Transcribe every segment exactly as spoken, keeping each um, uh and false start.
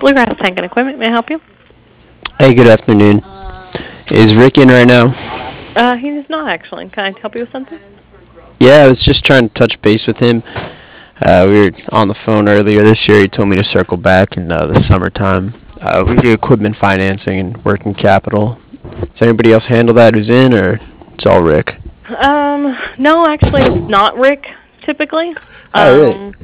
Bluegrass Tank and Equipment, may I help you? Hey, good afternoon. Is Rick in right now? Uh, he is not actually. Can I help you with something? Yeah, I was just trying to touch base with him. Uh, we were on the phone earlier this year. He told me to circle back in uh, the summertime. Uh, we do equipment financing and working capital. Does anybody else handle that who's in, or it's all Rick? Um, no, actually, it's not Rick, typically. Oh, really? Um,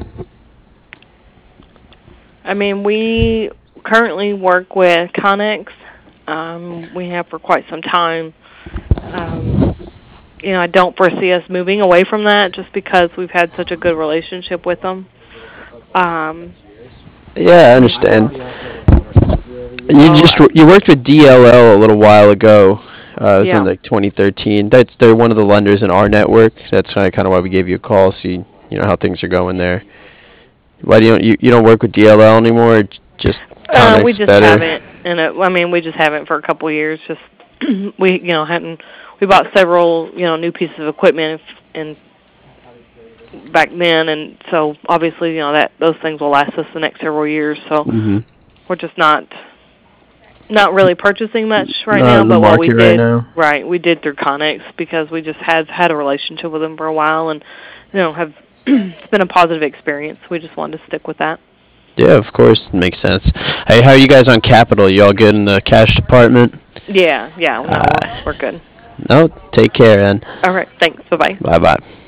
I mean, we currently work with Connex. Um, we have for quite some time. Um, you know, I don't foresee us moving away from that just because we've had such a good relationship with them. Um, Yeah, I understand. You so, just you worked with D L L a little while ago. Uh, it was in yeah. like twenty thirteen. That's they're one of the lenders in our network. That's kind of kind of why we gave you a call, see you know how things are going there. Why do you you, you don't work with D L L anymore? Or j- just Uh, we Connex just better. haven't, and it, I mean, we just haven't for a couple of years. Just we, you know, hadn't. We bought several, you know, new pieces of equipment and back then, and so obviously, you know, that those things will last us the next several years. So Mm-hmm. we're just not not really purchasing much right Not now. in the But what we market right did, now. right, we did through Connex because we just had had a relationship with them for a while, and you know, have it's been a positive experience. We just wanted to stick with that. Yeah, of course, makes sense. Hey, how are you guys on capital? You all good in the cash department? Yeah, yeah, no, we're Uh, we're good. no, take care, and All right, thanks. Bye bye. bye bye.